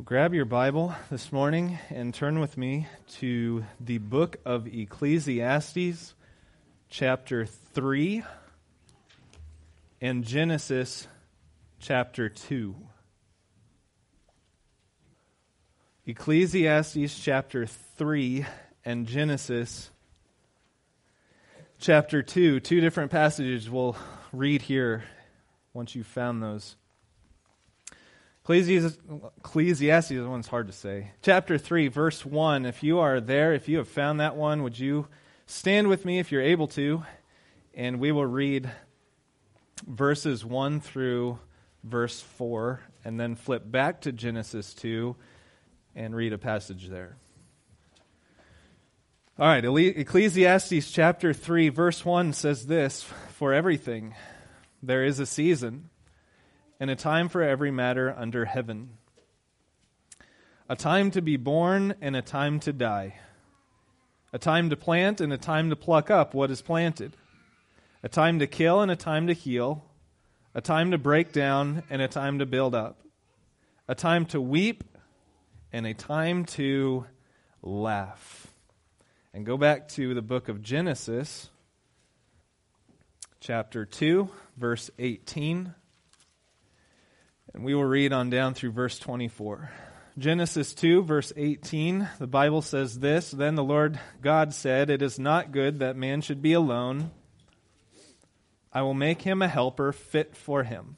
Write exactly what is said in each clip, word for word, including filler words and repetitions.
Grab your Bible this morning and turn with me to the book of Ecclesiastes, chapter three, and Genesis, chapter two. Ecclesiastes, chapter three, and Genesis, chapter two. Two different passages we'll read here once you've found those. Ecclesiastes, Ecclesiastes, that one's hard to say. Chapter three, verse one. If you are there, if you have found that one, would you stand with me if you're able to? And we will read verses one through verse four, and then flip back to Genesis two and read a passage there. All right, Ecclesiastes chapter three, verse one says this: "For everything there is a season, and a time for every matter under heaven. A time to be born and a time to die. A time to plant and a time to pluck up what is planted. A time to kill and a time to heal. A time to break down and a time to build up. A time to weep and a time to laugh." And go back to the book of Genesis, chapter two, verse eighteen. And we will read on down through verse twenty-four. Genesis two, verse eighteen, the Bible says this: "Then the Lord God said, 'It is not good that man should be alone. I will make him a helper fit for him.'"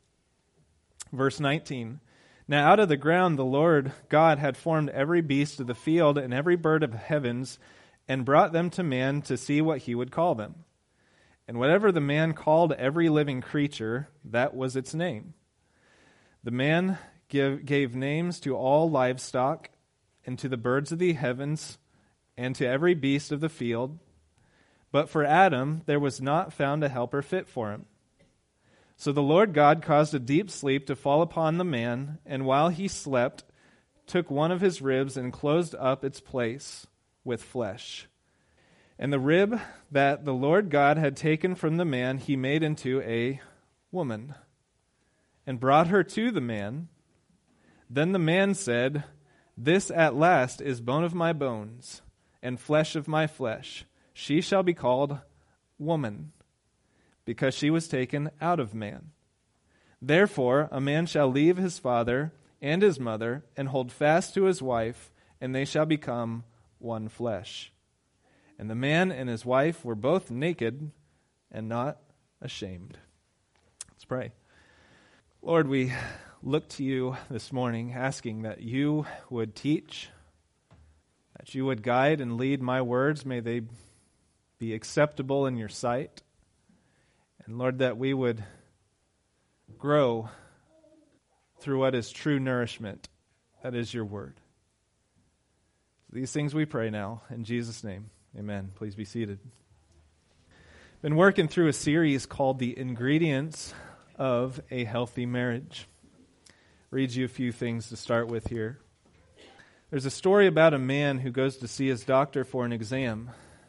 Verse nineteen, "Now out of the ground the Lord God had formed every beast of the field and every bird of the heavens, and brought them to man to see what he would call them. And whatever the man called every living creature, that was its name. The man give, gave names to all livestock, and to the birds of the heavens, and to every beast of the field. But for Adam there was not found a helper fit for him. So the Lord God caused a deep sleep to fall upon the man, and while he slept, took one of his ribs and closed up its place with flesh. And the rib that the Lord God had taken from the man he made into a woman, and brought her to the man. Then the man said, 'This at last is bone of my bones, and flesh of my flesh. She shall be called woman, because she was taken out of man. Therefore a man shall leave his father and his mother, and hold fast to his wife, and they shall become one flesh.' And the man and his wife were both naked and not ashamed." Let's pray. Lord, we look to you this morning, asking that you would teach, that you would guide and lead my words. May they be acceptable in your sight. And Lord, that we would grow through what is true nourishment, that is your word. These things we pray now, in Jesus' name, amen. Please be seated. Been working through a series called The Ingredients of a Healthy Marriage. Read you a few things to start with here. There's a story about a man who goes to see his doctor for an exam.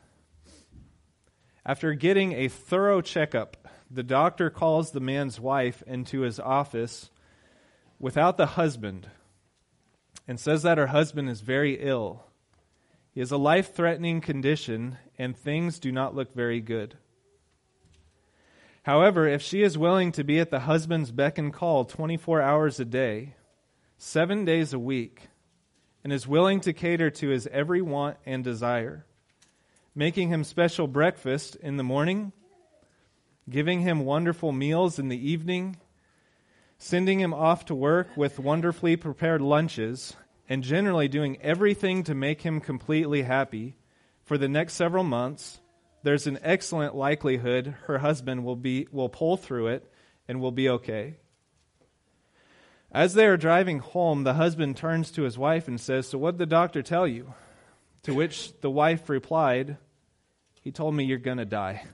After getting a thorough checkup, the doctor calls the man's wife into his office without the husband and says that her husband is very ill. He has a life-threatening condition and things do not look very good. However, if she is willing to be at the husband's beck and call twenty-four hours a day, seven days a week, and is willing to cater to his every want and desire, making him special breakfast in the morning, giving him wonderful meals in the evening, sending him off to work with wonderfully prepared lunches, and generally doing everything to make him completely happy for the next several months, there's an excellent likelihood her husband will be will pull through it and will be okay. As they are driving home, the husband turns to his wife and says, "So what did the doctor tell you?" To which the wife replied, "He told me you're going to die."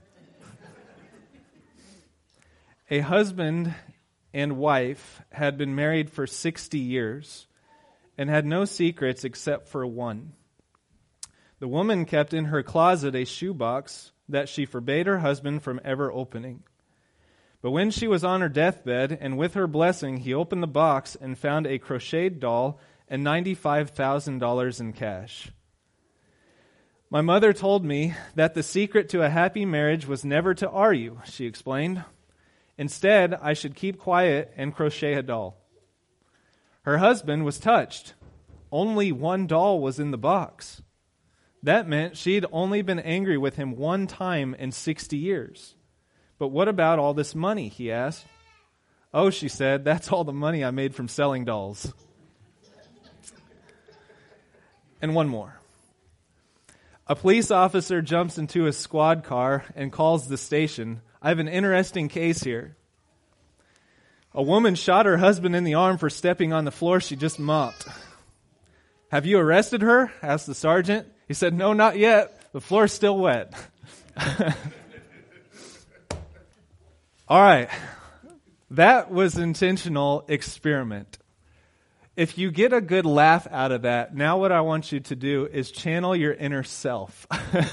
A husband and wife had been married for sixty years and had no secrets except for one. The woman kept in her closet a shoebox that she forbade her husband from ever opening. But when she was on her deathbed, and with her blessing, he opened the box and found a crocheted doll and ninety-five thousand dollars in cash. My mother told me that the secret to a happy marriage was never to argue, she explained. Instead, I should keep quiet and crochet a doll. Her husband was touched. Only one doll was in the box. That meant she'd only been angry with him one time in sixty years. But what about all this money, he asked. Oh, she said, that's all the money I made from selling dolls. And one more. A police officer jumps into a squad car and calls the station. I have an interesting case here. A woman shot her husband in the arm for stepping on the floor she just mopped. Have you arrested her? Asked the sergeant. He said, no, not yet. The floor's still wet. All right. That was intentional experiment. If you get a good laugh out of that, now what I want you to do is channel your inner self.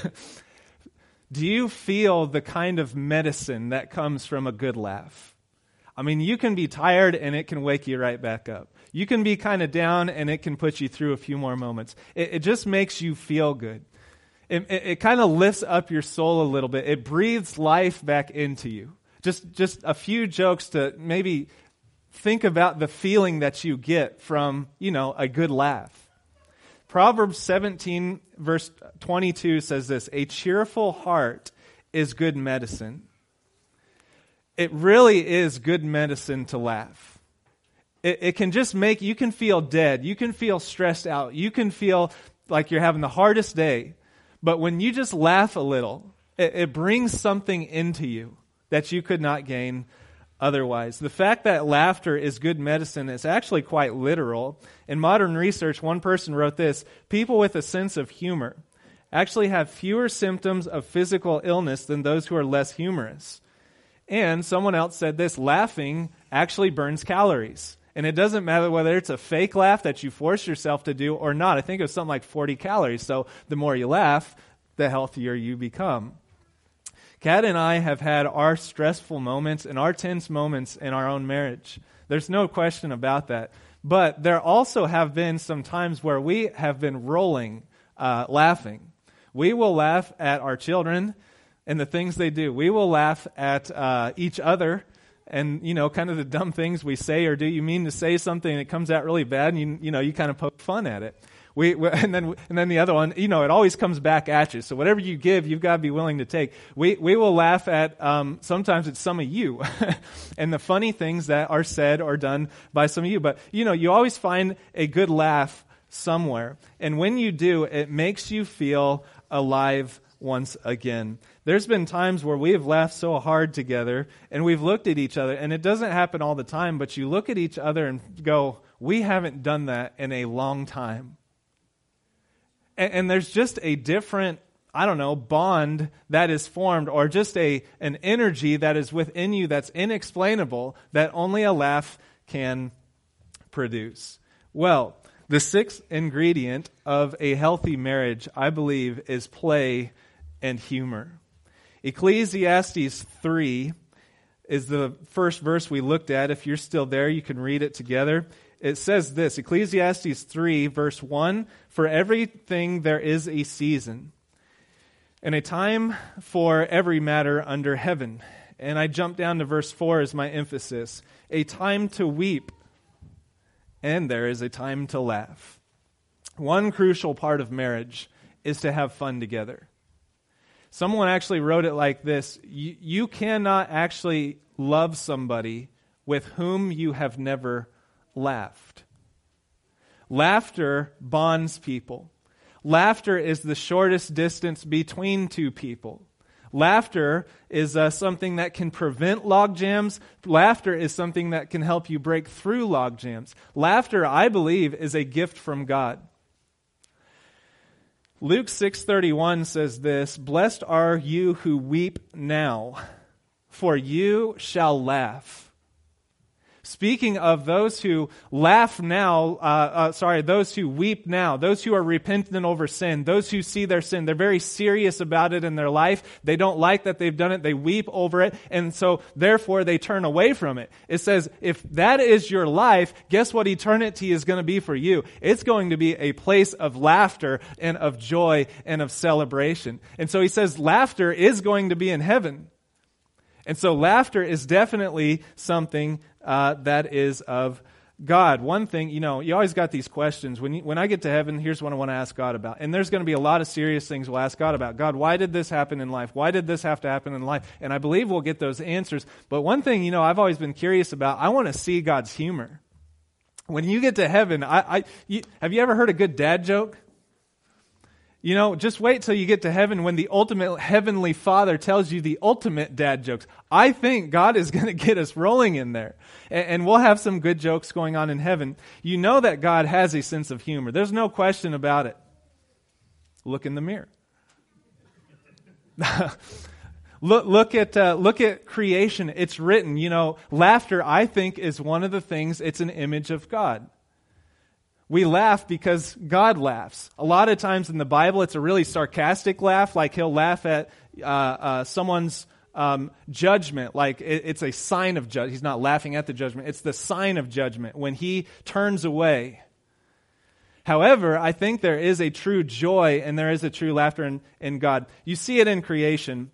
Do you feel the kind of medicine that comes from a good laugh? I mean, you can be tired and it can wake you right back up. You can be kind of down and it can put you through a few more moments. It, it just makes you feel good. It, it, it kind of lifts up your soul a little bit. It breathes life back into you. Just, just a few jokes to maybe think about the feeling that you get from, you know, a good laugh. Proverbs seventeen, verse twenty-two says this, a cheerful heart is good medicine. It really is good medicine to laugh. It, it can just make, you can feel dead. You can feel stressed out. You can feel like you're having the hardest day. But when you just laugh a little, it, it brings something into you that you could not gain otherwise. The fact that laughter is good medicine is actually quite literal. In modern research, one person wrote this, people with a sense of humor actually have fewer symptoms of physical illness than those who are less humorous. And someone else said this, laughing actually burns calories. And it doesn't matter whether it's a fake laugh that you force yourself to do or not. I think it was something like forty calories. So the more you laugh, the healthier you become. Kat and I have had our stressful moments and our tense moments in our own marriage. There's no question about that. But there also have been some times where we have been rolling, uh, laughing. We will laugh at our children and the things they do. We will laugh at uh, each other and, you know, kind of the dumb things we say or do. You mean to say something and it comes out really bad and, you, you know, you kind of poke fun at it. We, we and then and then the other one, you know, it always comes back at you. So whatever you give, you've got to be willing to take. We we will laugh at um, sometimes it's some of you and the funny things that are said or done by some of you. But you know, you always find a good laugh somewhere, and when you do, it makes you feel alive once again. There's been times where we have laughed so hard together, and we've looked at each other, and it doesn't happen all the time. But you look at each other and go, "We haven't done that in a long time." And there's just a different, I don't know, bond that is formed or just a an energy that is within you that's inexplainable that only a laugh can produce. Well, the sixth ingredient of a healthy marriage, I believe, is play and humor. Ecclesiastes three is the first verse we looked at. If you're still there, you can read it together. It says this, Ecclesiastes three, verse one, for everything there is a season, and a time for every matter under heaven. And I jump down to verse four as my emphasis. A time to weep, and there is a time to laugh. One crucial part of marriage is to have fun together. Someone actually wrote it like this, you, you cannot actually love somebody with whom you have never laughed. Laughter bonds people. Laughter is the shortest distance between two people. Laughter is uh, something that can prevent log jams. Laughter is something that can help you break through log jams. Laughter, I believe, is a gift from God. Luke six thirty-one says this, blessed are you who weep now, for you shall laugh. speaking of those who laugh now, uh, uh, sorry, those who weep now, those who are repentant over sin, those who see their sin, they're very serious about it in their life. They don't like that they've done it. They weep over it. And so therefore they turn away from it. It says, if that is your life, guess what eternity is going to be for you? It's going to be a place of laughter and of joy and of celebration. And so he says laughter is going to be in heaven. And so laughter is definitely something uh, that is of God. One thing, you know, you always got these questions. When you, when I get to heaven, here's what I want to ask God about. And there's going to be a lot of serious things we'll ask God about. God, why did this happen in life? Why did this have to happen in life? And I believe we'll get those answers. But one thing, you know, I've always been curious about, I want to see God's humor. When you get to heaven, I, I you, have you ever heard a good dad joke? You know, just wait till you get to heaven when the ultimate heavenly Father tells you the ultimate dad jokes. I think God is going to get us rolling in there. And, and we'll have some good jokes going on in heaven. You know that God has a sense of humor. There's no question about it. Look in the mirror. Look, look at uh, look at creation. It's written, you know, laughter, I think, is one of the things, it's an image of God. We laugh because God laughs. A lot of times in the Bible, it's a really sarcastic laugh, like he'll laugh at uh, uh, someone's um, judgment, like it, it's a sign of judgment. He's not laughing at the judgment. It's the sign of judgment when he turns away. However, I think there is a true joy and there is a true laughter in, in God. You see it in creation.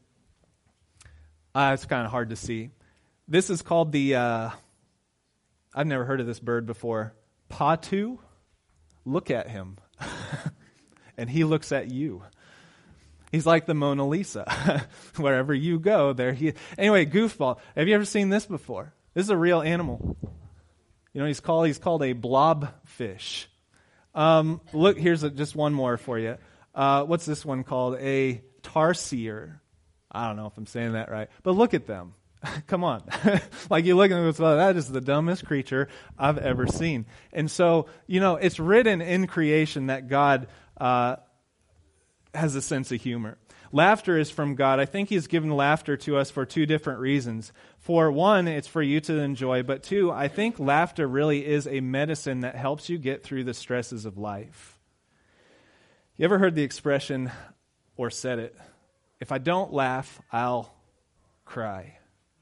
Uh, it's kind of hard to see. This is called the, uh, I've never heard of this bird before, Patu. Look at him. And he looks at you. He's like the Mona Lisa. Wherever you go, there he is. Anyway, goofball. Have you ever seen this before? This is a real animal. You know, he's called he's called a blobfish. Um, look, here's a, just one more for you. Uh, what's this one called? A tarsier. I don't know if I'm saying that right. But look at them. Come on. Like you look at them and go, that is the dumbest creature I've ever seen. And so, you know, it's written in creation that God uh, has a sense of humor. Laughter is from God. I think he's given laughter to us for two different reasons. For one, it's for you to enjoy. But two, I think laughter really is a medicine that helps you get through the stresses of life. You ever heard the expression or said it? If I don't laugh, I'll cry.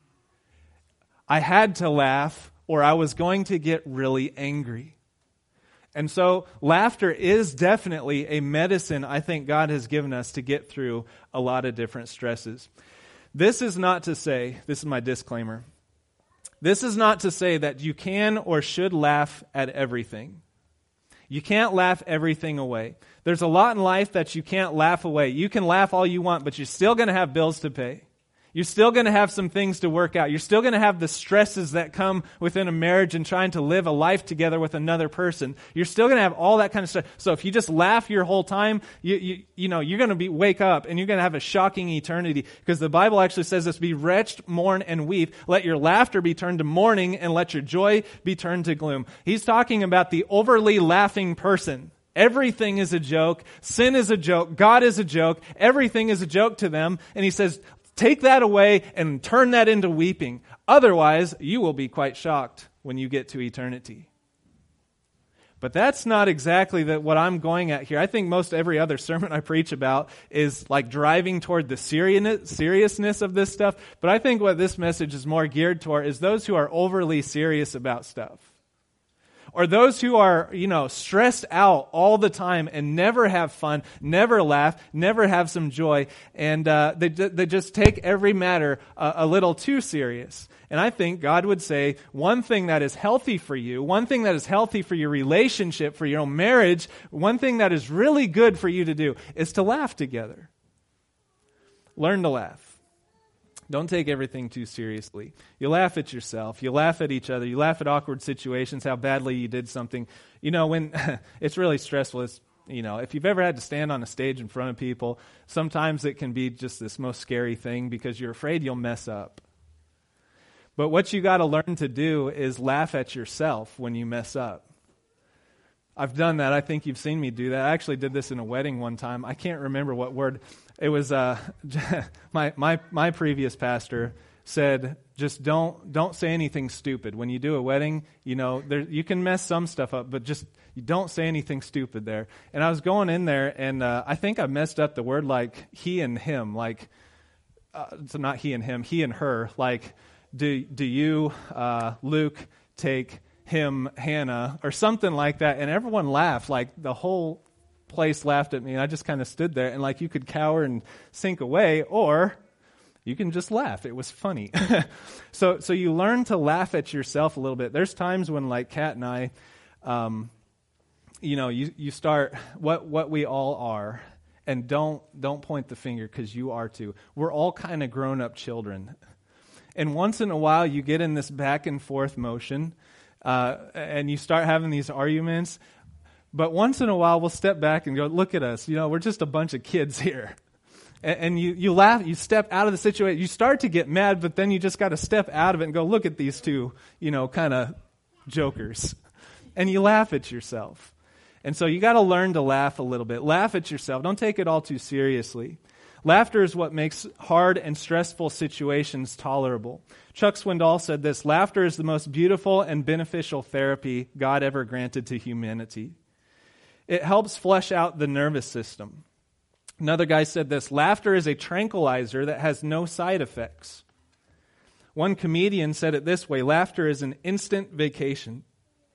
I had to laugh or I was going to get really angry. And so laughter is definitely a medicine I think God has given us to get through a lot of different stresses. This is not to say, this is my disclaimer, this is not to say that you can or should laugh at everything. You can't laugh everything away. There's a lot in life that you can't laugh away. You can laugh all you want, but you're still going to have bills to pay. You're still going to have some things to work out. You're still going to have the stresses that come within a marriage and trying to live a life together with another person. You're still going to have all that kind of stuff. So if you just laugh your whole time, you you, you know, you're going to be wake up and you're going to have a shocking eternity, because the Bible actually says this: be wretched, mourn, and weep. Let your laughter be turned to mourning and let your joy be turned to gloom. He's talking about the overly laughing person. Everything is a joke. Sin is a joke. God is a joke. Everything is a joke to them. And he says, take that away and turn that into weeping. Otherwise, you will be quite shocked when you get to eternity. But that's not exactly the, what I'm going at here. I think most every other sermon I preach about is like driving toward the seriousness of this stuff. But I think what this message is more geared toward is those who are overly serious about stuff. Or those who are, you know, stressed out all the time and never have fun, never laugh, never have some joy, and uh, they they just take every matter a, a little too serious. And I think God would say one thing that is healthy for you, one thing that is healthy for your relationship, for your own marriage, one thing that is really good for you to do is to laugh together. Learn to laugh. Don't take everything too seriously. You laugh at yourself. You laugh at each other. You laugh at awkward situations, how badly you did something. You know, when it's really stressful, it's, you know, if you've ever had to stand on a stage in front of people, sometimes it can be just this most scary thing because you're afraid you'll mess up. But what you got to learn to do is laugh at yourself when you mess up. I've done that. I think you've seen me do that. I actually did this in a wedding one time. I can't remember what word. It was uh, my my my previous pastor said, just don't don't say anything stupid. When you do a wedding, you know, there, you can mess some stuff up, but just you don't say anything stupid there. And I was going in there, and uh, I think I messed up the word like he and him, like, uh, so not he and him, he and her, like, do, do you, uh, Luke, take him, Hannah, or something like that. And everyone laughed, like the whole place laughed at me, and I just kind of stood there, and like you could cower and sink away, or you can just laugh. It was funny. so so you learn to laugh at yourself a little bit. There's times when, like Kat and I, um, you know, you, you start what what we all are, and don't don't point the finger, because you are too. We're all kind of grown-up children. And once in a while, you get in this back and forth motion, uh, and you start having these arguments. But once in a while, we'll step back and go, look at us. You know, we're just a bunch of kids here. And, and you, you laugh, you step out of the situation. You start to get mad, but then you just got to step out of it and go, look at these two, you know, kind of jokers. And you laugh at yourself. And so you got to learn to laugh a little bit. Laugh at yourself. Don't take it all too seriously. Laughter is what makes hard and stressful situations tolerable. Chuck Swindoll said this: laughter is the most beautiful and beneficial therapy God ever granted to humanity. It helps flesh out the nervous system. Another guy said this: laughter is a tranquilizer that has no side effects. One comedian said it this way: laughter is an instant vacation.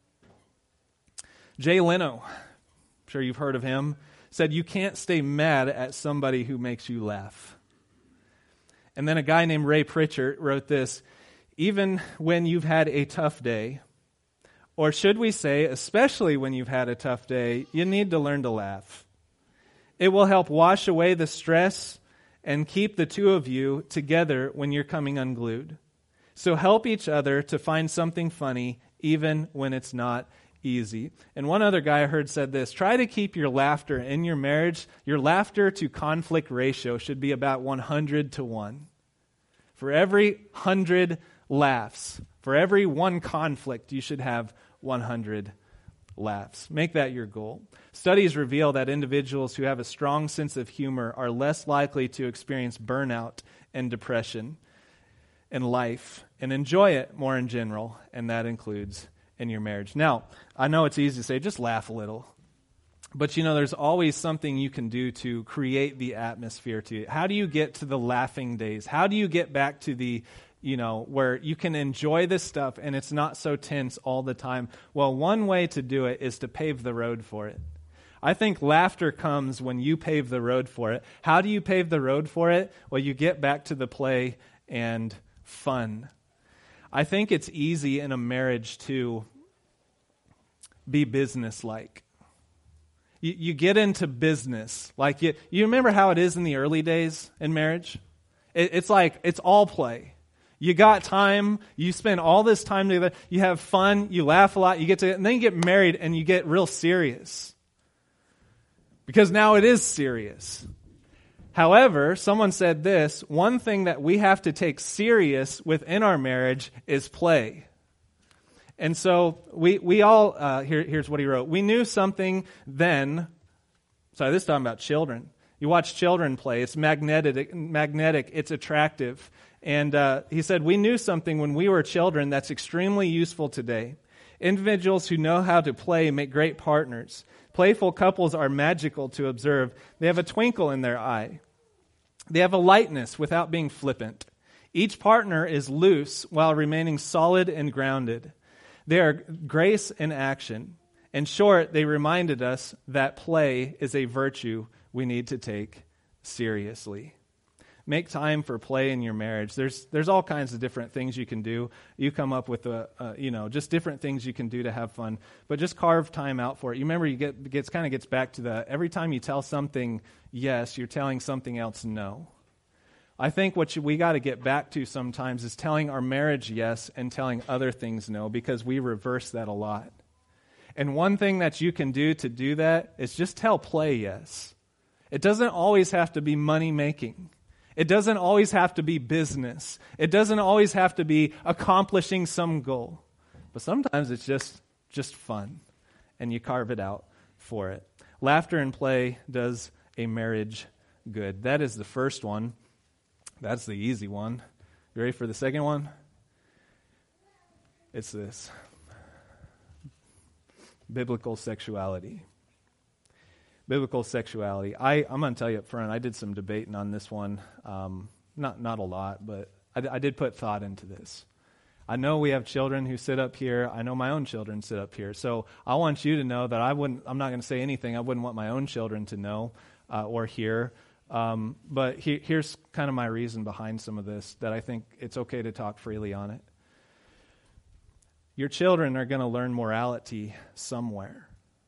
Jay Leno, I'm sure you've heard of him, said you can't stay mad at somebody who makes you laugh. And then a guy named Ray Pritchard wrote this: even when you've had a tough day, or should we say, especially when you've had a tough day, you need to learn to laugh. It will help wash away the stress and keep the two of you together when you're coming unglued. So help each other to find something funny, even when it's not easy. And one other guy I heard said this: try to keep your laughter in your marriage. Your laughter to conflict ratio should be about one hundred to one. For every one hundred laughs, for every one conflict, you should have one hundred laughs. Make that your goal. Studies reveal that individuals who have a strong sense of humor are less likely to experience burnout and depression in life and enjoy it more in general, and that includes in your marriage. Now, I know it's easy to say, just laugh a little. But you know, there's always something you can do to create the atmosphere to it. How do you get to the laughing days? How do you get back to the, you know, where you can enjoy this stuff and it's not so tense all the time? Well, one way to do it is to pave the road for it. I think laughter comes when you pave the road for it. How do you pave the road for it? Well, you get back to the play and fun. I think it's easy in a marriage to be businesslike. You, you get into business. Like you, you remember how it is in the early days in marriage? It, it's like it's all play. You got time. You spend all this time together. You have fun. You laugh a lot. You get to, and then you get married and you get real serious. Because now it is serious. However, someone said this: one thing that we have to take serious within our marriage is play. And so we we all, uh, here, here's what he wrote. We knew something then, sorry, this is talking about children. You watch children play. It's magnetic, magnetic. It's attractive. And uh, he said, we knew something when we were children that's extremely useful today. Individuals who know how to play make great partners. Playful couples are magical to observe. They have a twinkle in their eye. They have a lightness without being flippant. Each partner is loose while remaining solid and grounded. They are grace in action. In short, they reminded us that play is a virtue we need to take seriously. Make time for play in your marriage. There's there's all kinds of different things you can do. You come up with a, a you know just different things you can do to have fun, but just carve time out for it. You remember, you get gets kind of gets back to the every time you tell something yes, you're telling something else no. I think what you, we got to get back to sometimes is telling our marriage yes and telling other things no, because we reverse that a lot. And one thing that you can do to do that is just tell play yes. It doesn't always have to be money making. It doesn't always have to be business. It doesn't always have to be accomplishing some goal. But sometimes it's just just fun, and you carve it out for it. Laughter and play does a marriage good. That is the first one. That's the easy one. You ready for the second one? It's this. Biblical sexuality. Biblical sexuality. I, I'm going to tell you up front, I did some debating on this one. Um, not not a lot, but I, I did put thought into this. I know we have children who sit up here. I know my own children sit up here. So I want you to know that I wouldn't, I'm not going to say anything I wouldn't want my own children to know uh, or hear. Um, but he, here's kind of my reason behind some of this, that I think it's okay to talk freely on it. Your children are going to learn morality somewhere.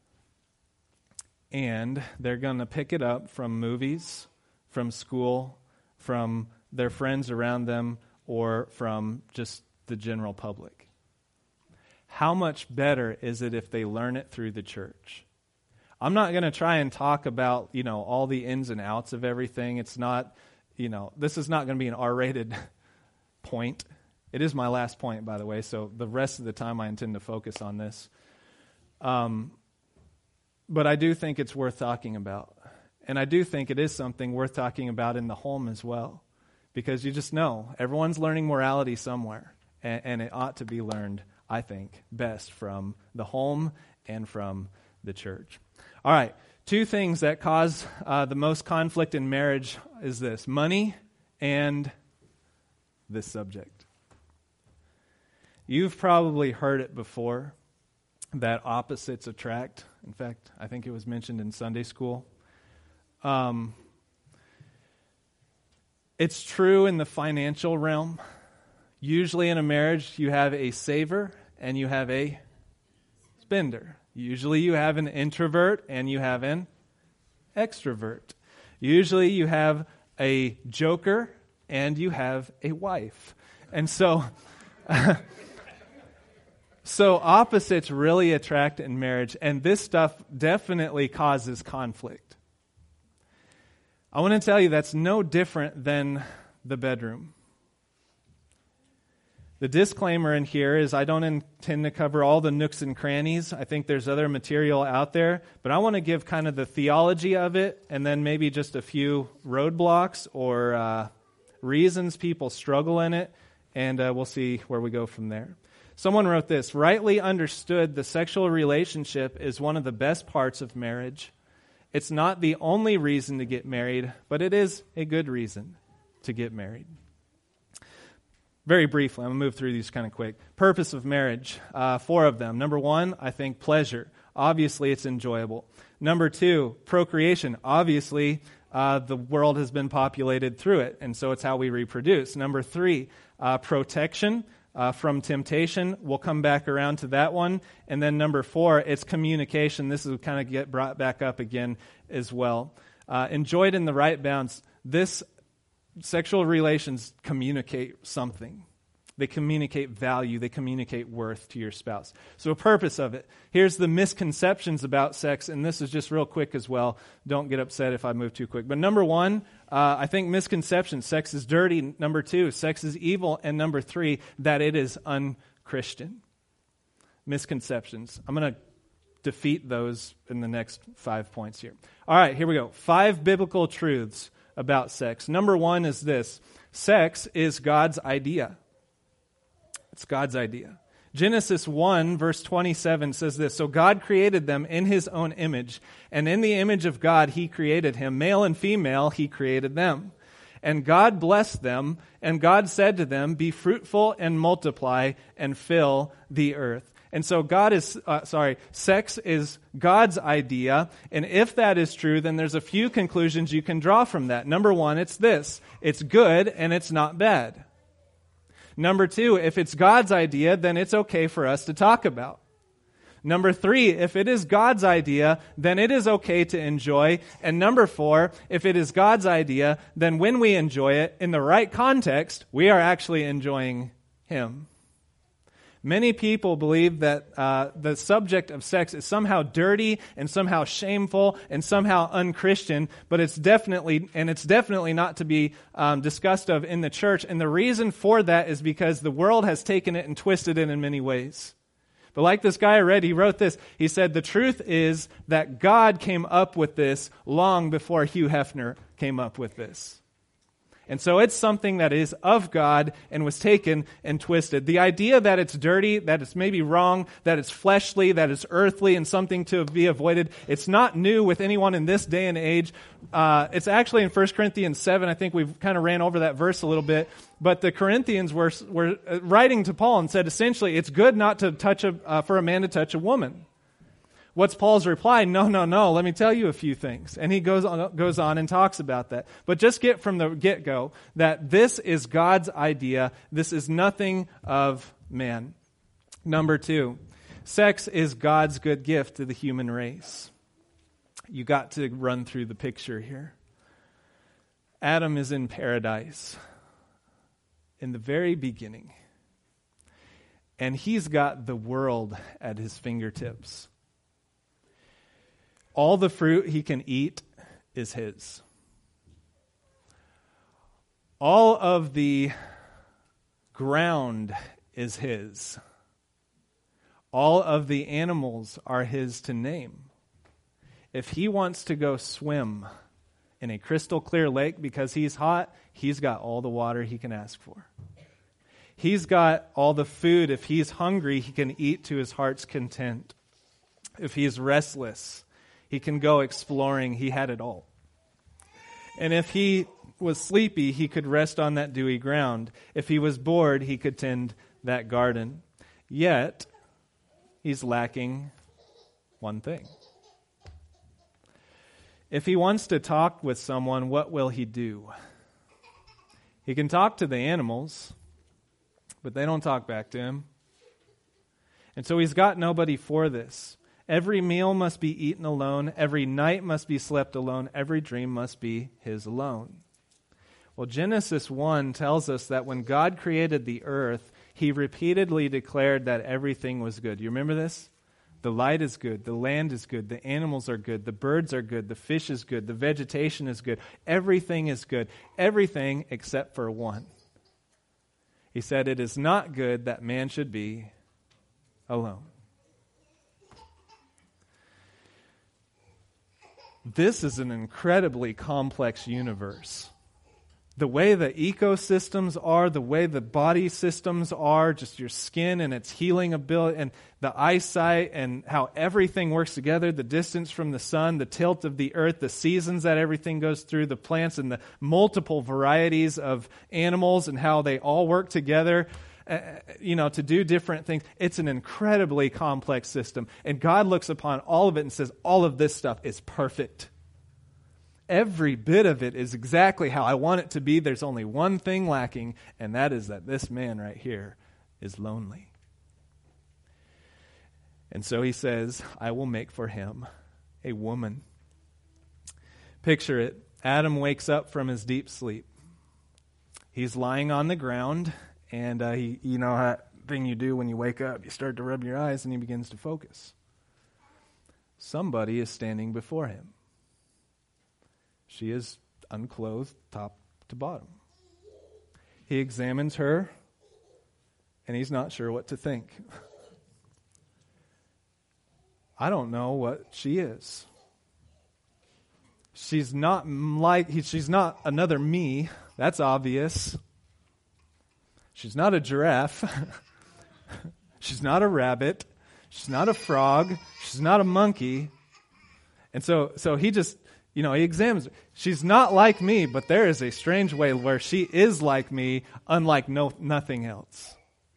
And they're going to pick it up from movies, from school, from their friends around them, or from just the general public. How much better is it if they learn it through the church? I'm not going to try and talk about, you know, all the ins and outs of everything. It's not, you know, this is not going to be an R-rated point. It is my last point, by the way, so the rest of the time I intend to focus on this. Um, but I do think it's worth talking about. And I do think it is something worth talking about in the home as well. Because you just know, everyone's learning morality somewhere. And, and it ought to be learned, I think, best from the home and from the church. All right, two things that cause uh, the most conflict in marriage is this: money and this subject. You've probably heard it before, that opposites attract. In fact, I think it was mentioned in Sunday school. Um, it's true in the financial realm. Usually in a marriage, you have a saver and you have a spender. Usually you have an introvert and you have an extrovert. Usually you have a joker and you have a wife. And so, so opposites really attract in marriage, and this stuff definitely causes conflict. I want to tell you that's no different than the bedroom. The disclaimer in here is I don't intend to cover all the nooks and crannies. I think there's other material out there, but I want to give kind of the theology of it, and then maybe just a few roadblocks or uh, reasons people struggle in it, and uh, we'll see where we go from there. Someone wrote this: rightly understood, the sexual relationship is one of the best parts of marriage. It's not the only reason to get married, but it is a good reason to get married. Very briefly, I'm going to move through these kind of quick. Purpose of marriage, uh, four of them. Number one, I think pleasure. Obviously, it's enjoyable. Number two, procreation. Obviously, uh, the world has been populated through it, and so it's how we reproduce. Number three, uh, protection uh, from temptation. We'll come back around to that one. And then number four, it's communication. This will kind of get brought back up again as well. Uh, enjoyed in the right bounds. This Sexual relations communicate something. They communicate value. They communicate worth to your spouse. So a purpose of it. Here's the misconceptions about sex, and this is just real quick as well. Don't get upset if I move too quick. But number one, uh, I think misconceptions. Sex is dirty. Number two, sex is evil. And number three, that it is unchristian. Misconceptions. I'm going to defeat those in the next five points here. All right, here we go. Five biblical truths about sex. Number one is this: sex is God's idea. It's God's idea. Genesis one, verse twenty-seven says this: so God created them in His own image, and in the image of God He created him. Male and female He created them. And God blessed them, and God said to them, be fruitful and multiply and fill the earth. And so God is, uh, sorry, sex is God's idea. And if that is true, then there's a few conclusions you can draw from that. Number one, it's this: it's good and it's not bad. Number two, if it's God's idea, then it's okay for us to talk about. Number three, if it is God's idea, then it is okay to enjoy. And number four, if it is God's idea, then when we enjoy it in the right context, we are actually enjoying Him. Many people believe that uh, the subject of sex is somehow dirty and somehow shameful and somehow unchristian, but it's definitely, and it's definitely not to be um, discussed of in the church. And the reason for that is because the world has taken it and twisted it in many ways. But like this guy I read, he wrote this. He said, the truth is that God came up with this long before Hugh Hefner came up with this. And so it's something that is of God and was taken and twisted. The idea that it's dirty, that it's maybe wrong, that it's fleshly, that it's earthly and something to be avoided, it's not new with anyone in this day and age. Uh, it's actually in First Corinthians seven. I think we've kind of ran over that verse a little bit. But the Corinthians were, were writing to Paul and said, essentially, it's good not to touch a, uh, for a man to touch a woman. What's Paul's reply? No, no, no. Let me tell you a few things. And he goes on, goes on and talks about that. But just get from the get-go that this is God's idea. This is nothing of man. Number two, sex is God's good gift to the human race. You got to run through the picture here. Adam is in paradise in the very beginning. And he's got the world at his fingertips. All the fruit he can eat is his. All of the ground is his. All of the animals are his to name. If he wants to go swim in a crystal clear lake because he's hot, he's got all the water he can ask for. He's got all the food. If he's hungry, he can eat to his heart's content. If he's restless, he can go exploring. He had it all. And if he was sleepy, he could rest on that dewy ground. If he was bored, he could tend that garden. Yet, he's lacking one thing. If he wants to talk with someone, what will he do? He can talk to the animals, but they don't talk back to him. And so he's got nobody for this. Every meal must be eaten alone. Every night must be slept alone. Every dream must be his alone. Well, Genesis one tells us that when God created the earth, he repeatedly declared that everything was good. You remember this? The light is good. The land is good. The animals are good. The birds are good. The fish is good. The vegetation is good. Everything is good. Everything except for one. He said, it is not good that man should be alone. This is an incredibly complex universe. The way the ecosystems are, the way the body systems are, just your skin and its healing ability, and the eyesight, and how everything works together, the distance from the sun, the tilt of the earth, the seasons that everything goes through, the plants and the multiple varieties of animals and how they all work together, uh, you know, to do different things. It's an incredibly complex system. And God looks upon all of it and says, all of this stuff is perfect. Every bit of it is exactly how I want it to be. There's only one thing lacking, and that is that this man right here is lonely. And so he says, I will make for him a woman. Picture it. Adam wakes up from his deep sleep. He's lying on the ground, and uh, he, you know that thing you do when you wake up, you start to rub your eyes, and he begins to focus. Somebody is standing before him. She is unclothed top to bottom. He examines her, and he's not sure what to think. I don't know what she is. She's not like she's not another me. That's obvious. She's not a giraffe. She's not a rabbit. She's not a frog. She's not a monkey. And so, so he just. You know, he examines her. She's not like me, but there is a strange way where she is like me, unlike no nothing else.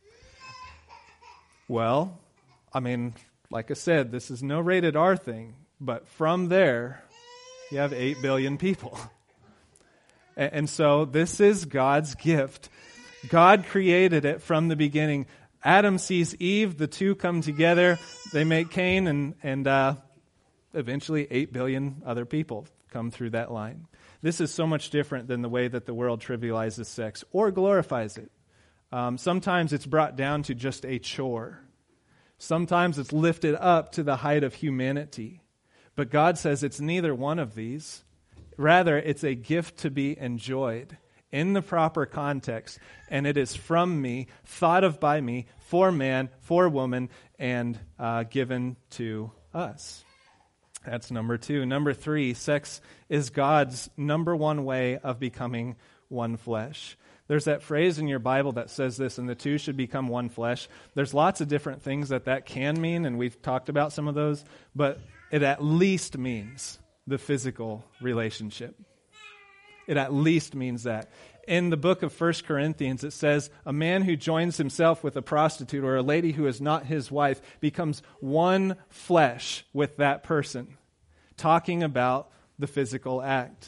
Well, I mean, like I said, this is no rated R thing, but from there, you have eight billion people. And, and so this is God's gift. God created it from the beginning. Adam sees Eve, the two come together, they make Cain, and, and uh, eventually eight billion other people come through that line. This is so much different than the way that the world trivializes sex or glorifies it. Um, sometimes it's brought down to just a chore. Sometimes it's lifted up to the height of humanity. But God says it's neither one of these. Rather, it's a gift to be enjoyed in the proper context, and it is from me, thought of by me, for man, for woman, and uh, given to us. That's number two. Number three, sex is God's number one way of becoming one flesh. There's that phrase in your Bible that says this, and the two should become one flesh. There's lots of different things that that can mean, and we've talked about some of those, but it at least means the physical relationship. It at least means that. In the book of First Corinthians, it says, a man who joins himself with a prostitute or a lady who is not his wife becomes one flesh with that person, talking about the physical act.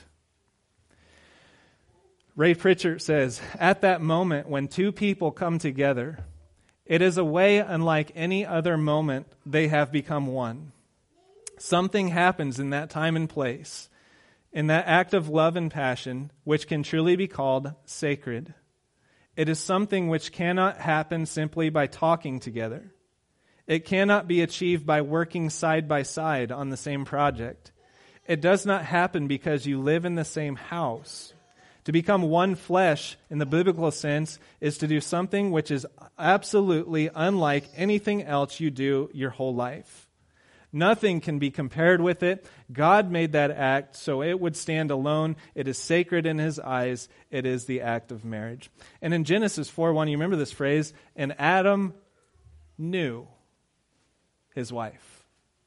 Ray Pritchard says, at that moment when two people come together, it is a way unlike any other moment they have become one. Something happens in that time and place, in that act of love and passion, which can truly be called sacred. It is something which cannot happen simply by talking together. It cannot be achieved by working side by side on the same project. It does not happen because you live in the same house. To become one flesh, in the biblical sense, is to do something which is absolutely unlike anything else you do your whole life. Nothing can be compared with it. God made that act so it would stand alone. It is sacred in His eyes. It is the act of marriage. And in Genesis four one, you remember this phrase, and Adam knew his wife.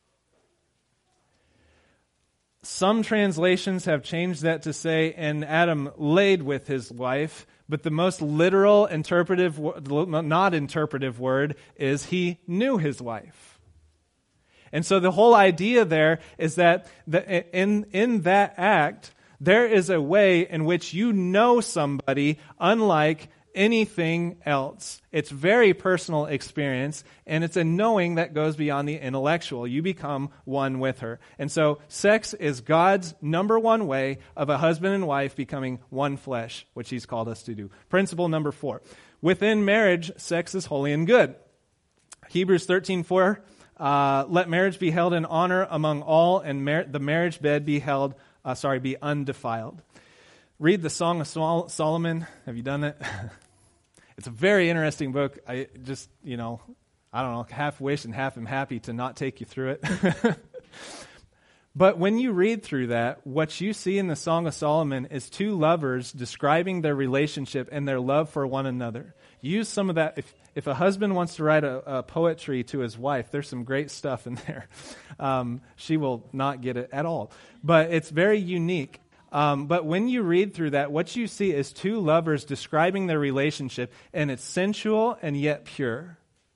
Some translations have changed that to say, and Adam laid with his wife, but the most literal, interpretive, not interpretive word is he knew his wife. And so the whole idea there is that the, in, in that act, there is a way in which you know somebody unlike anything else. It's very personal experience, and it's a knowing that goes beyond the intellectual. You become one with her. And so sex is God's number one way of a husband and wife becoming one flesh, which He's called us to do. Principle number four. Within marriage, sex is holy and good. Hebrews thirteen four. Uh, let marriage be held in honor among all, and mar- the marriage bed be held, uh, sorry, be undefiled. Read the Song of Sol- Solomon. Have you done it? It's a very interesting book. I just, you know, I don't know, half wish and half am happy to not take you through it. But when you read through that, what you see in the Song of Solomon is two lovers describing their relationship and their love for one another. Use some of that. If if a husband wants to write a, a poetry to his wife, there's some great stuff in there. Um, she will not get it at all. But it's very unique. Um, but when you read through that, what you see is two lovers describing their relationship, and it's sensual and yet pure.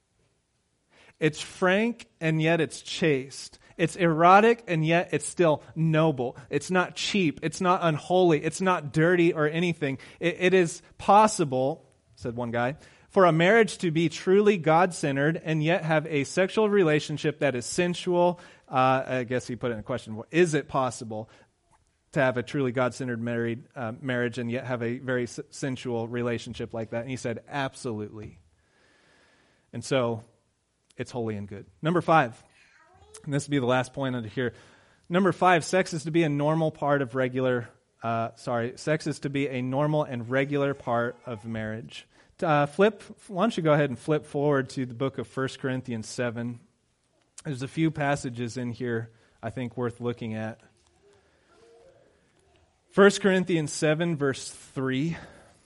It's frank and yet it's chaste. It's erotic and yet it's still noble. It's not cheap. It's not unholy. It's not dirty or anything. It, it is possible, said one guy, for a marriage to be truly God-centered and yet have a sexual relationship that is sensual. Uh, I guess he put it in a question. Is it possible to have a truly God-centered married uh, marriage and yet have a very s- sensual relationship like that? And he said, absolutely. And so it's holy and good. Number five, and this will be the last point under here. Number five, sex is to be a normal part of regular, uh, sorry, sex is to be a normal and regular part of marriage. Uh, flip, why don't you go ahead and flip forward to the book of First Corinthians seven. There's a few passages in here I think worth looking at. First Corinthians seven, verse three.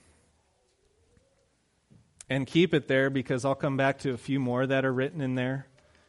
And keep it there because I'll come back to a few more that are written in there.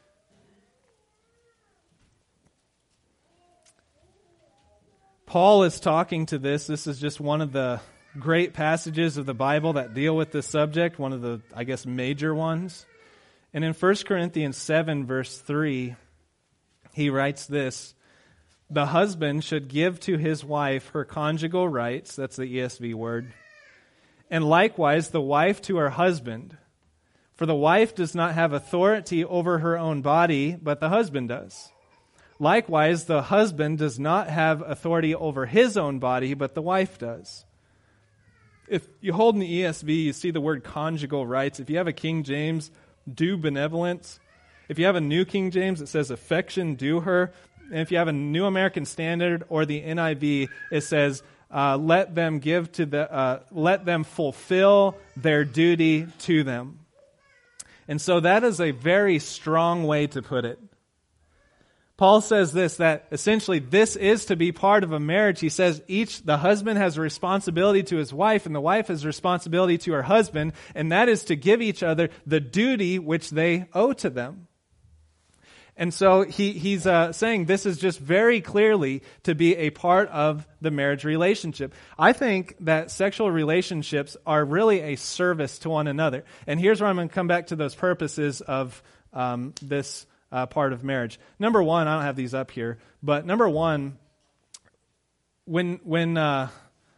Paul is talking to this. This is just one of the great passages of the Bible that deal with this subject, one of the, I guess, major ones. And in First Corinthians seven, verse three, he writes this: the husband should give to his wife her conjugal rights, that's the E S V word, and likewise the wife to her husband. For the wife does not have authority over her own body, but the husband does. Likewise, the husband does not have authority over his own body, but the wife does. If you hold in the E S V, you see the word conjugal rights. If you have a King James, do benevolence. If you have a New King James, it says affection, do her. And if you have a New American Standard or the N I V, it says, uh, let them give to the, uh, let them fulfill their duty to them. And so that is a very strong way to put it. Paul says this, that essentially this is to be part of a marriage. He says each, the husband has a responsibility to his wife and the wife has a responsibility to her husband, and that is to give each other the duty which they owe to them. And so he, he's uh, saying this is just very clearly to be a part of the marriage relationship. I think that sexual relationships are really a service to one another. And here's where I'm going to come back to those purposes of um, this Uh, part of marriage. Number one, I don't have these up here, but number one, when when uh,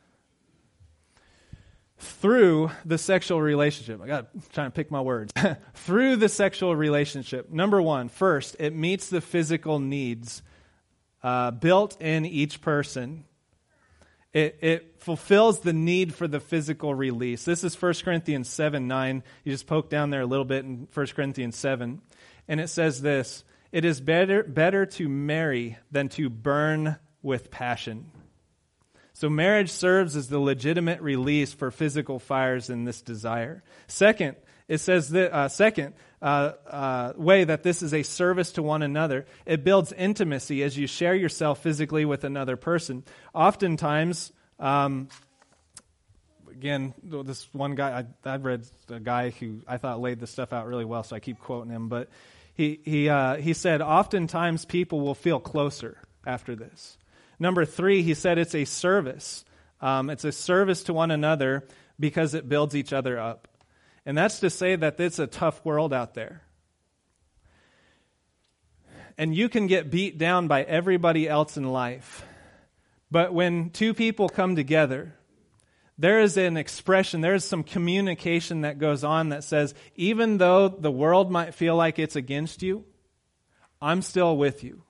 through the sexual relationship, I got trying to pick my words. Through the sexual relationship, number one, first, it meets the physical needs uh, built in each person. It, it fulfills the need for the physical release. This is First Corinthians seven nine. You just poke down there a little bit in First Corinthians seven. And it says this, it is better better to marry than to burn with passion. So marriage serves as the legitimate release for physical fires in this desire. Second, it says that uh, second uh, uh, way that this is a service to one another. It builds intimacy as you share yourself physically with another person. Oftentimes, um, again, this one guy, I, I've read a guy who I thought laid this stuff out really well, so I keep quoting him. But he he uh, he said, oftentimes people will feel closer after this. Number three, he said it's a service. Um, it's a service to one another because it builds each other up. And that's to say that it's a tough world out there. And you can get beat down by everybody else in life. But when two people come together, there is an expression, there is some communication that goes on that says, even though the world might feel like it's against you, I'm still with you.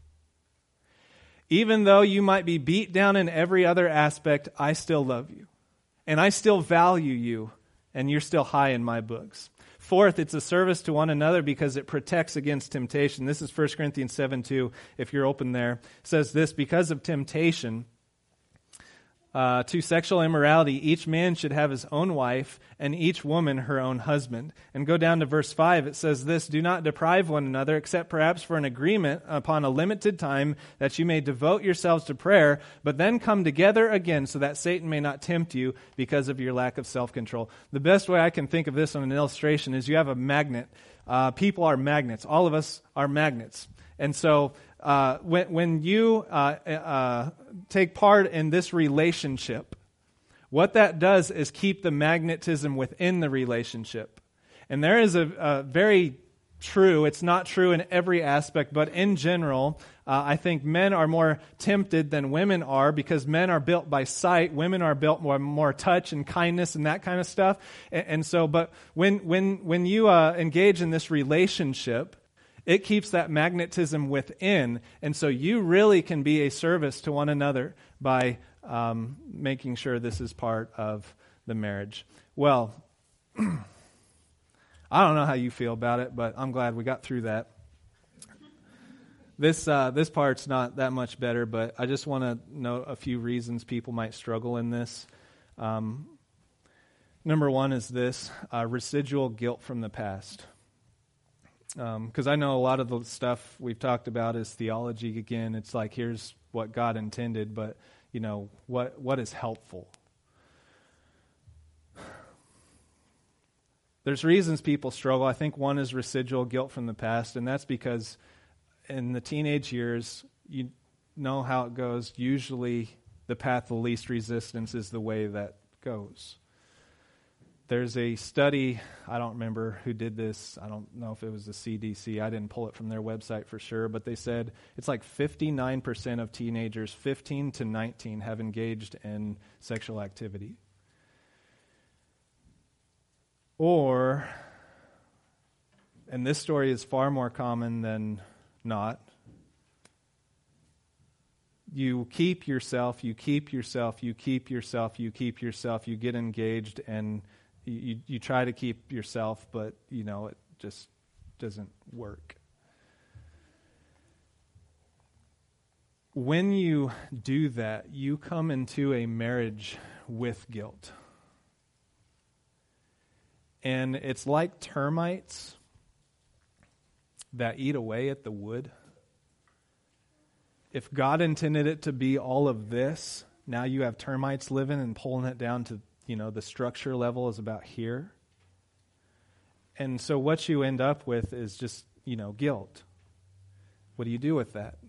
Even though you might be beat down in every other aspect, I still love you. And I still value you, and you're still high in my books. Fourth, it's a service to one another because it protects against temptation. This is First Corinthians seven two, if you're open there. It says this, because of temptation Uh, to sexual immorality, each man should have his own wife, and each woman her own husband. And go down to verse five, it says this, do not deprive one another, except perhaps for an agreement upon a limited time, that you may devote yourselves to prayer, but then come together again, so that Satan may not tempt you because of your lack of self-control. The best way I can think of this on an illustration is you have a magnet. Uh, people are magnets. All of us are magnets. And so uh, when, when you uh, uh, take part in this relationship, what that does is keep the magnetism within the relationship. And there is a, a very true, it's not true in every aspect, but in general, uh, I think men are more tempted than women are because men are built by sight. Women are built more more touch and kindness and that kind of stuff. And, and so, but when, when, when you uh, engage in this relationship, it keeps that magnetism within, and so you really can be a service to one another by um, making sure this is part of the marriage. Well, I don't know how you feel about it, but I'm glad we got through that. This uh, this part's not that much better, but I just want to note a few reasons people might struggle in this. Um, number one is this, uh, residual guilt from the past. Because um, I know a lot of the stuff we've talked about is theology again. It's like, here's what God intended, but, you know, what what is helpful? There's reasons people struggle. I think one is residual guilt from the past, and that's because in the teenage years, you know how it goes. Usually the path of least resistance is the way that goes. There's a study, I don't remember who did this. I don't know if it was the C D C. I didn't pull it from their website for sure, but they said it's like fifty-nine percent of teenagers, fifteen to nineteen, have engaged in sexual activity. Or, and this story is far more common than not, you keep yourself, you keep yourself, you keep yourself, you keep yourself, you get engaged, and You, you try to keep yourself, but, you know, it just doesn't work. When you do that, you come into a marriage with guilt. And it's like termites that eat away at the wood. if God intended it to be all of this, now you have termites living and pulling it down to, you know, the structure level is about here. And so what you end up with is just, you know, guilt. What do you do with that?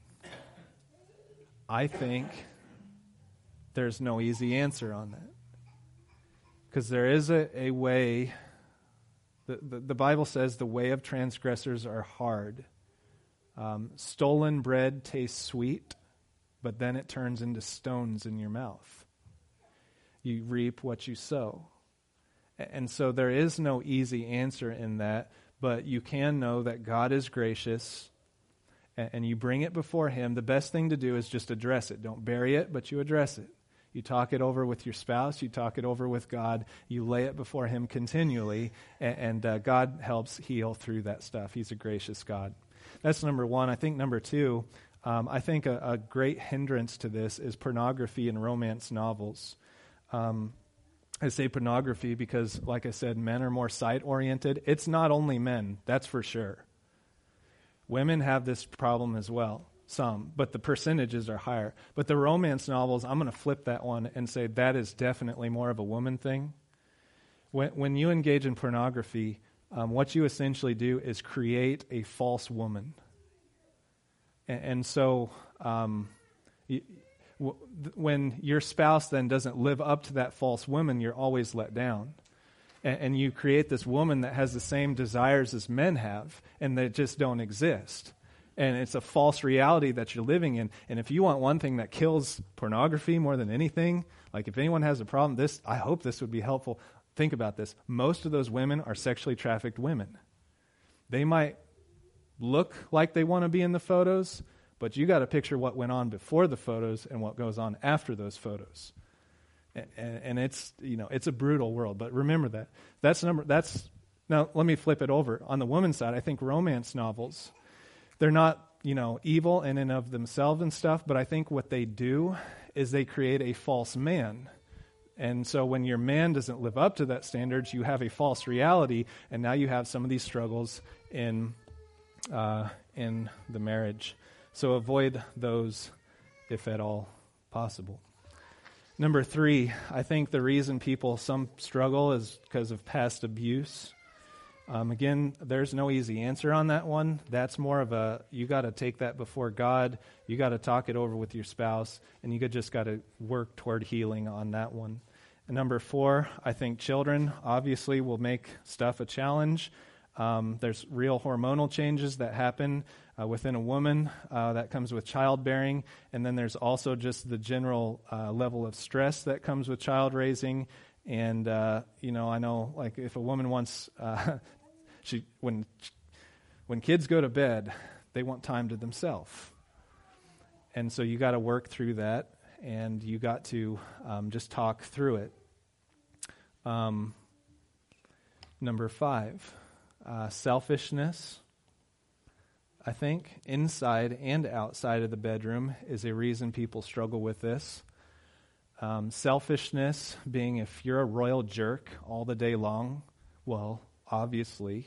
I think there's no easy answer on that. Because there is a, a way, the, the, the Bible says the way of transgressors are hard. Um, stolen bread tastes sweet, but then it turns into stones in your mouth. You reap what you sow. And so there is no easy answer in that, but you can know that God is gracious, and you bring it before Him. The best thing to do is just address it. Don't bury it, but you address it. You talk it over with your spouse. You talk it over with God. You lay it before Him continually, and uh, God helps heal through that stuff. He's a gracious God. That's number one. I think number two, um, I think a, a great hindrance to this is pornography and romance novels. Um, I say pornography because, like I said, men are more sight-oriented. It's not only men, that's for sure. Women have this problem as well, some, but the percentages are higher. But the romance novels, I'm going to flip that one and say that is definitely more of a woman thing. When, when you engage in pornography, um, what you essentially do is create a false woman. And, and so um, you, w- when your spouse then doesn't live up to that false woman, you're always let down. And you create this woman that has the same desires as men have, and they just don't exist. And it's a false reality that you're living in. And if you want one thing that kills pornography more than anything, like if anyone has a problem, this I hope this would be helpful. Think about this. Most of those women are sexually trafficked women. They might look like they want to be in the photos, but you got to picture what went on before the photos and what goes on after those photos. And, and it's, you know, it's a brutal world. But remember that. That's number. That's now. Let me flip it over. On the woman's side, I think romance novels, they're not, you know, evil in and of themselves and stuff. But I think what they do is they create a false man. And so when your man doesn't live up to that standards, you have a false reality, and now you have some of these struggles in uh, in the marriage. So avoid those, if at all possible. Number three, I think the reason people some struggle is because of past abuse. Um, again, there's no easy answer on that one. That's more of a, you got to take that before God. You got to talk it over with your spouse, and you just got to work toward healing on that one. And number four, I think children obviously will make stuff a challenge. Um, there's real hormonal changes that happen uh, within a woman uh, that comes with childbearing. And then there's also just the general uh, level of stress that comes with child raising. And, uh, you know, I know, like, if a woman wants, uh, she when when kids go to bed, they want time to themselves. And so you got to work through that, and you got to um, just talk through it. Um, number five. Uh, selfishness, I think, inside and outside of the bedroom is a reason people struggle with this. Um, selfishness being if you're a royal jerk all the day long, well, obviously,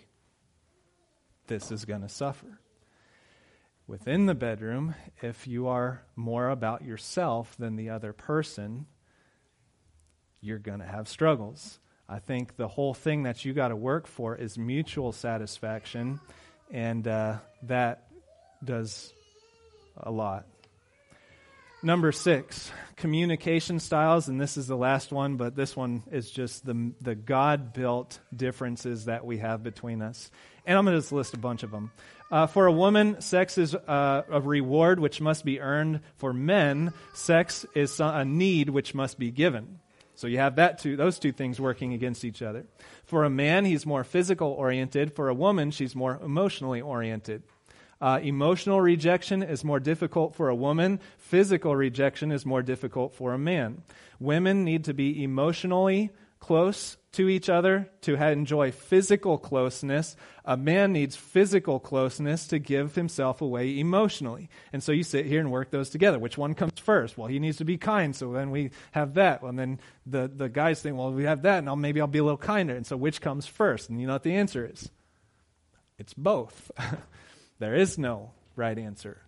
this is going to suffer. Within the bedroom, if you are more about yourself than the other person, you're going to have struggles. I think the whole thing that you got to work for is mutual satisfaction, and uh, that does a lot. Number six, communication styles, and this is the last one, but this one is just the the God-built differences that we have between us. And I'm going to just list a bunch of them. Uh, for a woman, sex is uh, a reward which must be earned. For men, sex is a need which must be given. So you have that two, those two things working against each other. For a man, he's more physical oriented. For a woman, she's more emotionally oriented. Uh, emotional rejection is more difficult for a woman. Physical rejection is more difficult for a man. Women need to be emotionally close to each other to ha- enjoy physical closeness. A man needs physical closeness to give himself away emotionally. And so you sit here and work those together. Which one comes first? Well, he needs to be kind, so then we have that. And then the, the guys think, well, we have that, and I'll, maybe I'll be a little kinder. And so which comes first? And you know what the answer is? It's both. There is no right answer.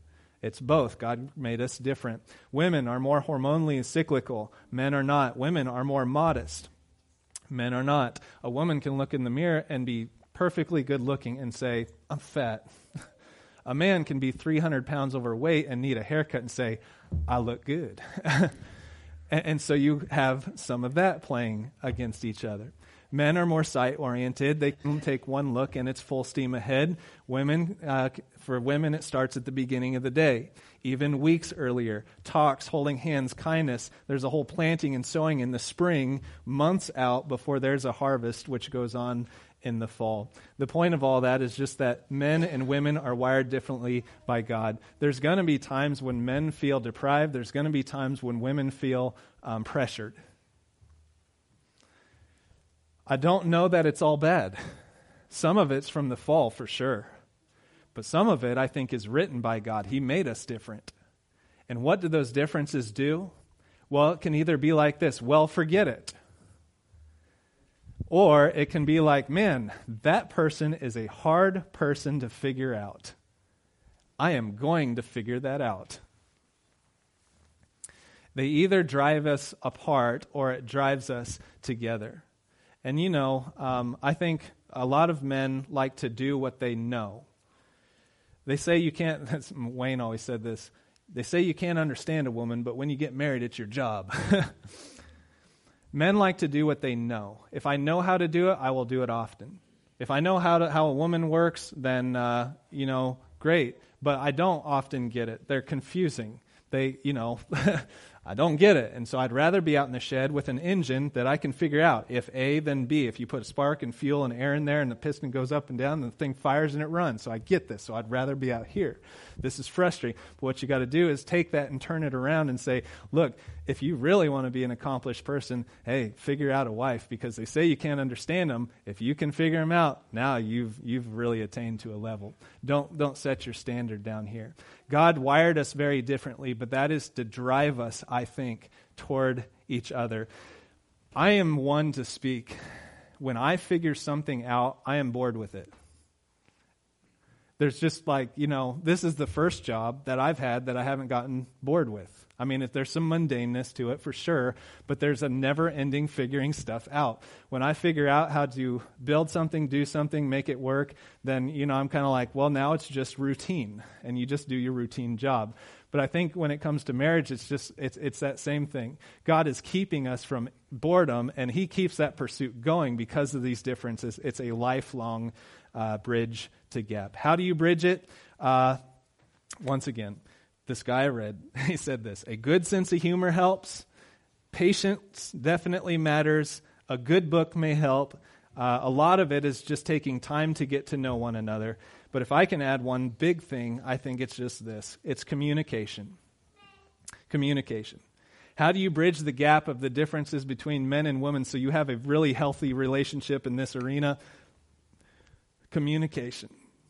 It's both. God made us different. Women are more hormonally cyclical. Men are not. Women are more modest. Men are not. A woman can look in the mirror and be perfectly good looking and say, I'm fat. A man can be three hundred pounds overweight and need a haircut and say, I look good. and, and so you have some of that playing against each other. Men are more sight-oriented. They can take one look and it's full steam ahead. Women, uh, for women, it starts at the beginning of the day, even weeks earlier. Talks, holding hands, kindness. There's a whole planting and sowing in the spring, months out before there's a harvest, which goes on in the fall. The point of all that is just that men and women are wired differently by God. There's going to be times when men feel deprived. There's going to be times when women feel um, pressured. I don't know that it's all bad. Some of it's from the fall for sure. But some of it I think is written by God. He made us different. And what do those differences do? Well, it can either be like this, well, forget it. Or it can be like, man, that person is a hard person to figure out. I am going to figure that out. They either drive us apart or it drives us together. And you know, um, I think a lot of men like to do what they know. They say you can't, Wayne always said this, they say you can't understand a woman, but when you get married, it's your job. Men like to do what they know. If I know how to do it, I will do it often. If I know how to, how a woman works, then, uh, you know, great. But I don't often get it. They're confusing. They, you know, I don't get it. And so I'd rather be out in the shed with an engine that I can figure out. If A, then B. If you put a spark and fuel and air in there and the piston goes up and down, the thing fires and it runs. So I get this. So I'd rather be out here. This is frustrating. But what you got to do is take that and turn it around and say, look, if you really want to be an accomplished person, hey, figure out a wife, because they say you can't understand them. If you can figure them out, now you've you've really attained to a level. Don't don't set your standard down here. God wired us very differently, but that is to drive us, I think, toward each other. I am one to speak. When I figure something out, I am bored with it. There's just like, you know, this is the first job that I've had that I haven't gotten bored with. I mean, if there's some mundaneness to it for sure, but there's a never-ending figuring stuff out. When I figure out how to build something, do something, make it work, then, you know, I'm kind of like, well, now it's just routine, and you just do your routine job. But I think when it comes to marriage, it's just, it's it's that same thing. God is keeping us from boredom, and he keeps that pursuit going because of these differences. It's a lifelong uh, bridge to gap. How do you bridge it? Uh, once again, this guy I read, he said this, a good sense of humor helps. Patience definitely matters. A good book may help. Uh, a lot of it is just taking time to get to know one another. But if I can add one big thing, I think it's just this. It's communication. Communication. How do you bridge the gap of the differences between men and women so you have a really healthy relationship in this arena? Communication.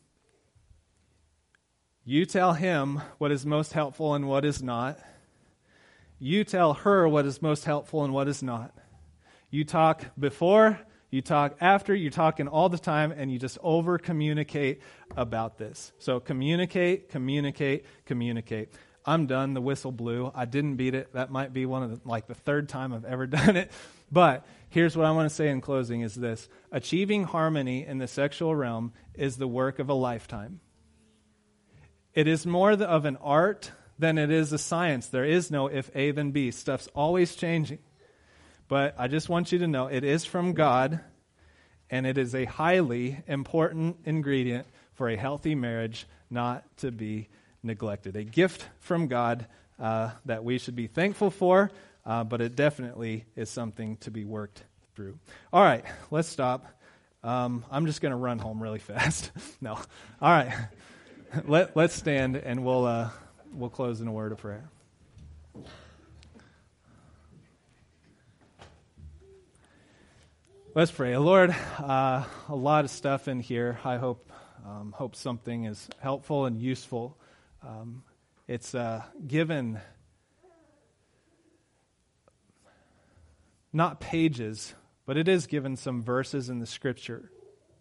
You tell him what is most helpful and what is not. You tell her what is most helpful and what is not. You talk before, you talk after, you're talking all the time, and you just over-communicate about this. So communicate, communicate, communicate. I'm done. The whistle blew. I didn't beat it. That might be one of the, like the third time I've ever done it. But here's what I want to say in closing is this. Achieving harmony in the sexual realm is the work of a lifetime. It is more of an art than it is a science. There is no if A then B. Stuff's always changing. But I just want you to know it is from God, and it is a highly important ingredient for a healthy marriage not to be neglected. A gift from God uh, that we should be thankful for, uh, but it definitely is something to be worked through. All right, let's stop. Um, I'm just going to run home really fast. No. All right. Let, let's stand, and we'll uh, we'll close in a word of prayer. Let's pray. Lord, uh, a lot of stuff in here. I hope um, hope something is helpful and useful. Um, it's uh, given not pages, but it is given some verses in the Scripture.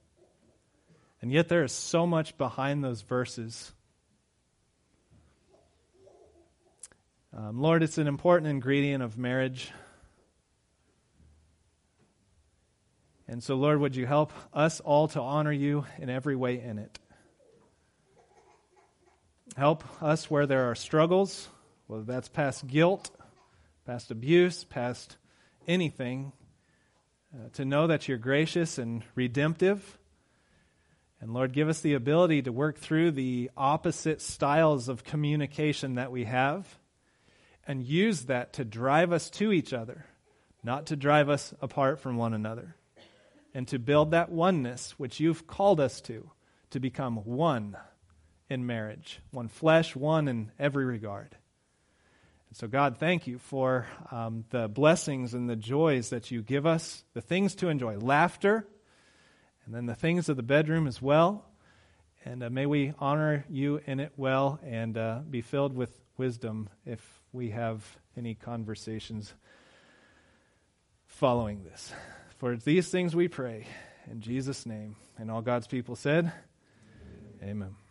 And yet there is so much behind those verses. Um, Lord, it's an important ingredient of marriage. And so, Lord, would you help us all to honor you in every way in it? Help us where there are struggles, whether that's past guilt, past abuse, past anything, uh, to know that you're gracious and redemptive. And Lord, give us the ability to work through the opposite styles of communication that we have and use that to drive us to each other, not to drive us apart from one another, and to build that oneness which you've called us to, to become one in marriage, one flesh, one in every regard. And so, God, thank you for um, the blessings and the joys that you give us, the things to enjoy, laughter, and then the things of the bedroom as well. And uh, may we honor you in it well and uh, be filled with wisdom if we have any conversations following this. For these things we pray in Jesus' name. And all God's people said, amen.